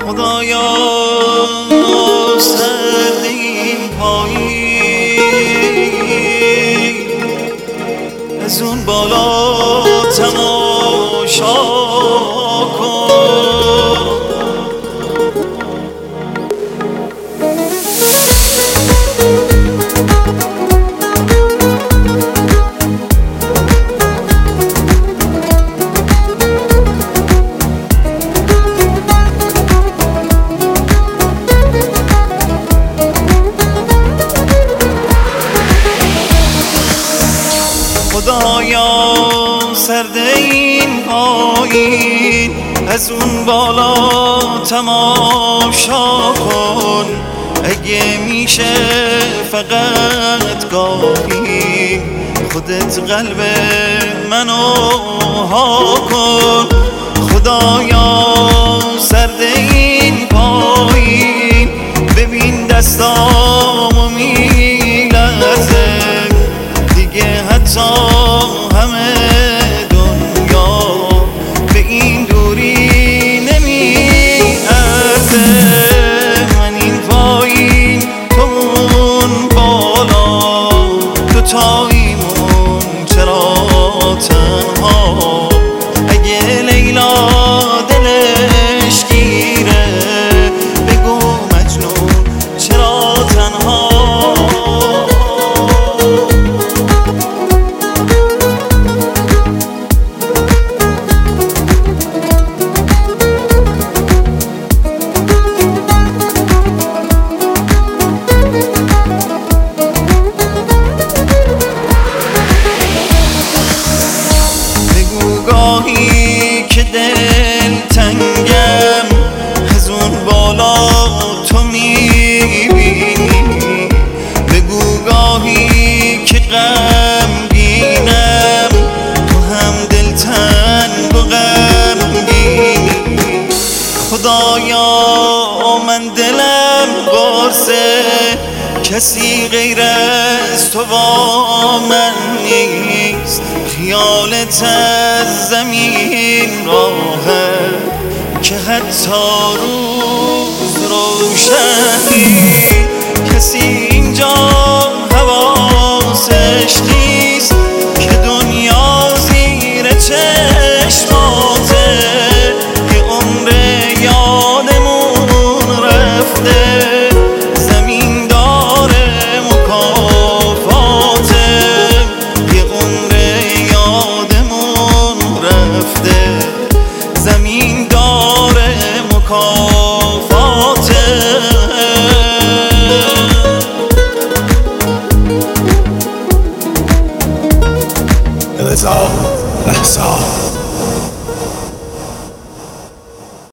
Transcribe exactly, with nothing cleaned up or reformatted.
خدایا سرد این پایین از اون بالا تماشا کن. خدایا سرد این پایین از اون بالا تماشا کن. اگه میشه فقط گاهی خودت قلب منو ها کن. خدایا سرد این پایین ببین دستامو میلرزه دیگه، حتی همه دنیا به این دوری نمیارزه. من این پایین تو اون بالا دوتاییمون چرا تنها؟ اگه لیلا دلش گیره بگو مجنون چرا تنها؟ گاهی که دل تنگم از اون بالا تو میبینی، بگو گاهی که غمگینم تو هم دل تنگ و غمگینی. خدایا من دلم قرصه کسی غیر از تو با من نیست. خیالت از زمین راهه که حتی روز روشنی. کسی اینجا حواسش نیست که دنیا زیر چشماته. یه عمر یادمون رفته زمین داره مکافاته. یه عمر یادمون رفته زمین داره مکافاته. رضا رهسا